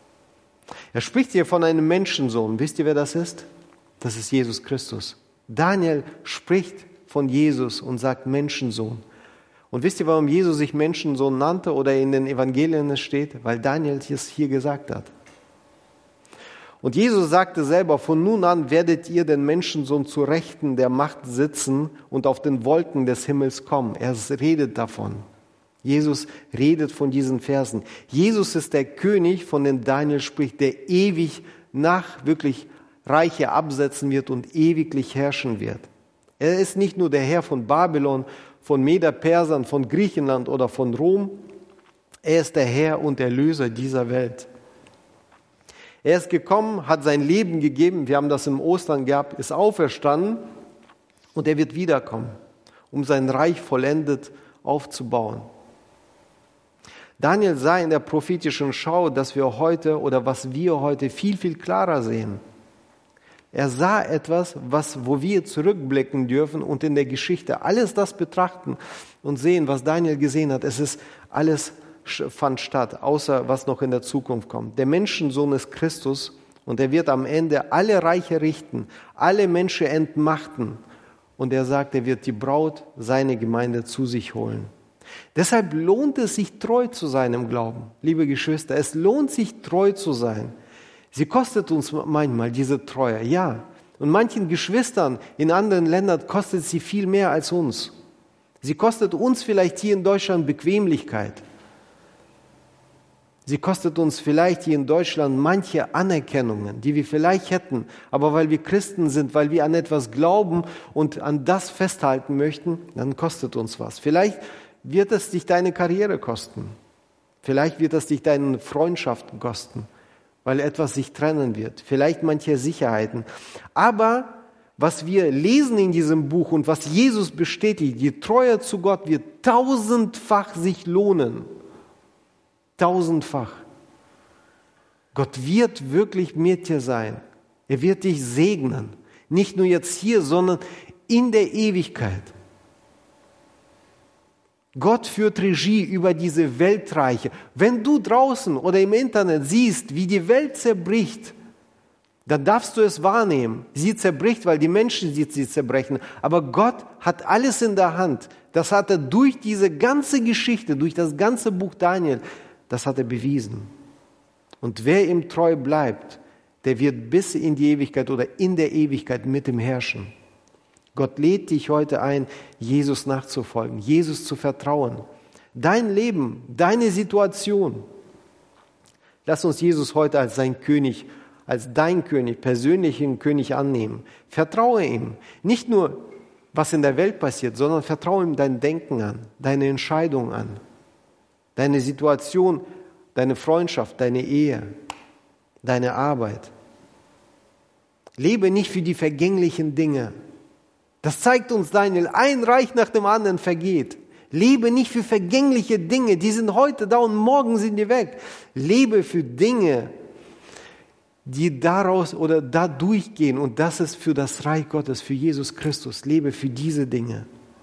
Er spricht hier von einem Menschensohn. Wisst ihr, wer das ist? Das ist Jesus Christus. Daniel spricht von Jesus und sagt Menschensohn. Und wisst ihr, warum Jesus sich Menschensohn nannte oder in den Evangelien es steht? Weil Daniel es hier gesagt hat. Und Jesus sagte selber, von nun an werdet ihr den Menschensohn zu Rechten der Macht sitzen und auf den Wolken des Himmels kommen. Er redet davon. Jesus redet von diesen Versen. Jesus ist der König, von dem Daniel spricht, der ewig wirklich Reiche absetzen wird und ewiglich herrschen wird. Er ist nicht nur der Herr von Babylon, von Meder-Persern, von Griechenland oder von Rom. Er ist der Herr und Erlöser dieser Welt. Er ist gekommen, hat sein Leben gegeben, wir haben das im Ostern gehabt, ist auferstanden und er wird wiederkommen, um sein Reich vollendet aufzubauen. Daniel sah in der prophetischen Schau, dass wir heute oder was wir heute viel, viel klarer sehen. Er sah etwas, wo wir zurückblicken dürfen und in der Geschichte alles das betrachten und sehen, was Daniel gesehen hat. Alles fand statt, außer was noch in der Zukunft kommt. Der Menschensohn ist Christus und er wird am Ende alle Reiche richten, alle Menschen entmachten. Und er sagt, er wird die Braut, seine Gemeinde zu sich holen. Deshalb lohnt es sich, treu zu sein im Glauben. Liebe Geschwister, es lohnt sich, treu zu sein. Sie kostet uns manchmal diese Treue, ja. Und manchen Geschwistern in anderen Ländern kostet sie viel mehr als uns. Sie kostet uns vielleicht hier in Deutschland Bequemlichkeit. Sie kostet uns vielleicht hier in Deutschland manche Anerkennungen, die wir vielleicht hätten. Aber weil wir Christen sind, weil wir an etwas glauben und an das festhalten möchten, dann kostet uns was. Vielleicht wird es dich deine Karriere kosten. Vielleicht wird es dich deine Freundschaften kosten, weil etwas sich trennen wird. Vielleicht manche Sicherheiten. Aber was wir lesen in diesem Buch und was Jesus bestätigt, die Treue zu Gott wird tausendfach sich lohnen. Tausendfach. Gott wird wirklich mit dir sein. Er wird dich segnen. Nicht nur jetzt hier, sondern in der Ewigkeit. Gott führt Regie über diese Weltreiche. Wenn du draußen oder im Internet siehst, wie die Welt zerbricht, dann darfst du es wahrnehmen. Sie zerbricht, weil die Menschen sie zerbrechen. Aber Gott hat alles in der Hand. Das hat er durch diese ganze Geschichte, durch das ganze Buch Daniel, das hat er bewiesen. Und wer ihm treu bleibt, der wird bis in die Ewigkeit oder in der Ewigkeit mit ihm herrschen. Gott lädt dich heute ein, Jesus nachzufolgen, Jesus zu vertrauen. Dein Leben, deine Situation. Lass uns Jesus heute als sein König, als dein König, persönlichen König annehmen. Vertraue ihm. Nicht nur, was in der Welt passiert, sondern vertraue ihm dein Denken an, deine Entscheidung an. Deine Situation, deine Freundschaft, deine Ehe, deine Arbeit. Lebe nicht für die vergänglichen Dinge. Das zeigt uns Daniel, ein Reich nach dem anderen vergeht. Lebe nicht für vergängliche Dinge, die sind heute da und morgen sind die weg. Lebe für Dinge, die daraus oder da durchgehen und das ist für das Reich Gottes, für Jesus Christus. Lebe für diese Dinge.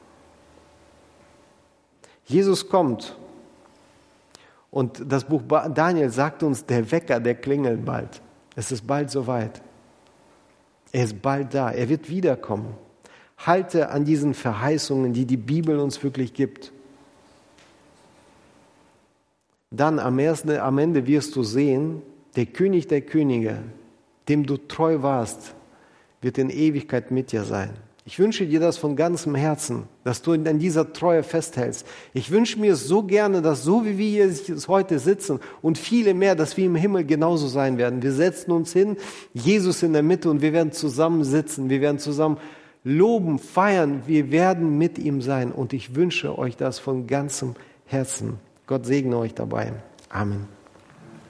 Jesus kommt. Und das Buch Daniel sagt uns, der Wecker, der klingelt bald. Es ist bald soweit. Er ist bald da. Er wird wiederkommen. Halte an diesen Verheißungen, die die Bibel uns wirklich gibt. Dann am Ende wirst du sehen, der König der Könige, dem du treu warst, wird in Ewigkeit mit dir sein. Ich wünsche dir das von ganzem Herzen, dass du an dieser Treue festhältst. Ich wünsche mir so gerne, dass so wie wir hier heute sitzen und viele mehr, dass wir im Himmel genauso sein werden. Wir setzen uns hin, Jesus in der Mitte und wir werden zusammen sitzen, wir werden zusammen loben, feiern, wir werden mit ihm sein. Und ich wünsche euch das von ganzem Herzen. Gott segne euch dabei. Amen.